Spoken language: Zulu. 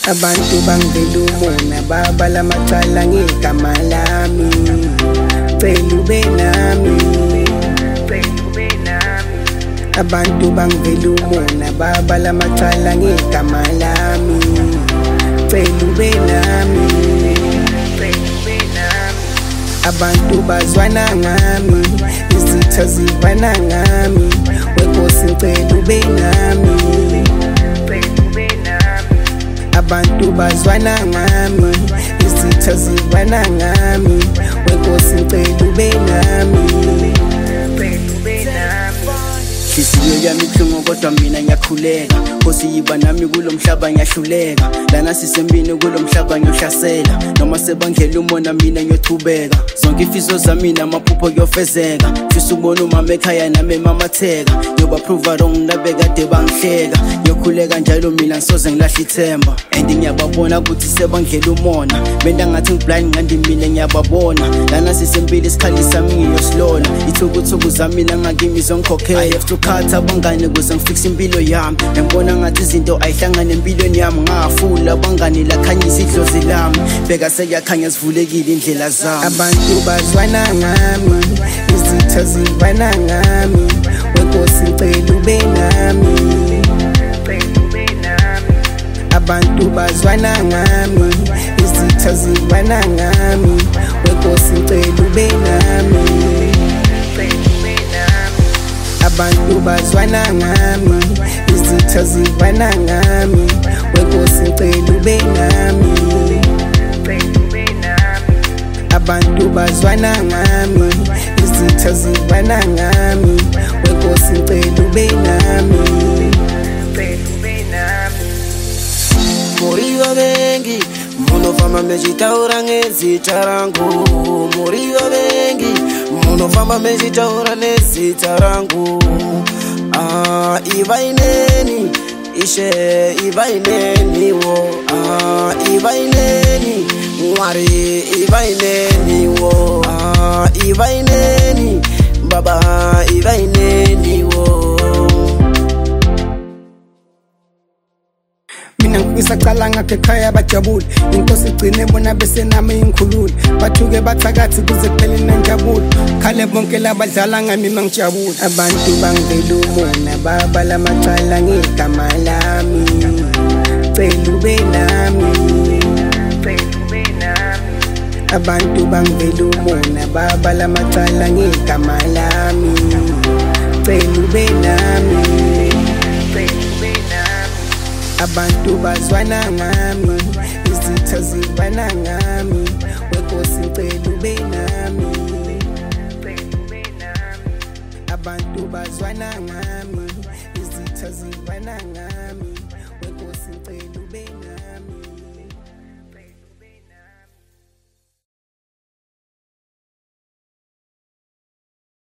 Abantu bangivela umona babala amacala ngegama lami. Cela ube nami. Abantu bangivela umona babala amacala ngegama lami. Cela ube nami. Abantu bazwana ngami, izitha zivana ngami. Wenkosi ngicela ube nami. Abantu bazwana ngami, izitha zivana ngami. Wenkosi ngicela ube nami. Ihliziyo yami ibuhlungu kodwa mina ngiyakhuleka. Nkosi yiba nami kulo mhlaba ngiyahluleka. Lana sisembini kulo mhlaba ngiyohlasela. Noma sebangela umona mina ngiyochubeka. Zonke ifiso zami namaphupho kuyofezeka. Fisa ukubona umama ekhaya nami emamatheka. Ngiyobaprova wrong nabe kade bangihleka. Ngiyokhuleka njalo mina ngisoze ngilahle ithemba. And ngiyababona ukuthi sebangela umona. Benda ngathi ngiblind ngandi mina ngiyababona. Lana sisembili isikhali sami ngiyosilola. Ithukuthuku zami nangakimi zongikhokhela. I have to cut abangani kuze ngifixe impilo yami. Ngibona ngathi izinto ayihlangane empilweni yami. Ngafula abangani lakhanyisa idlozi lami. Bheka seyakhanya sivulekile indlela zami. Abantu bazwana ngami, izitha zivana ngami. Wenkosi ngicela ube nami. Abantu bazwana ngami, izitha zivana ngami. Wenkosi ngicela ube nami. Abantu bazwana ngami, izitha zivana ngami. Wenkosi ngicela ube nami. Abantu bazwana ngami, izitha zivana ngami. Wenkosi ngicela ube nami. Muri bengi munofamba mechitaura ngezita rangu. Muri bengi munofamba mechitaura nezita rangu. Ivaineni ishe ivaineni wo. Ivaineni Mwari ivaineni wo. Ivaineni Baba ivaineni wo. Mina ngisaqala ngakhe ekhaya bajabule. Inkosi igcine bona bese nami ingikhulule. Bathuke bathakathi kuze kuphele nenjabulo. Khale bonke labadlala ngami mangijabule. Abantu bangivela umona babala amacala ngegama lami. Cela ube nami. Abantu bangivela umona babala amacala ngegama lami. Cela ube nami. Abantu bazwana ngami, izitha zivana ngami. Wenkosi ngicela ube nami. Abantu bazwana ngami, izitha zivana ngami. Wenkosi ngicela ube nami.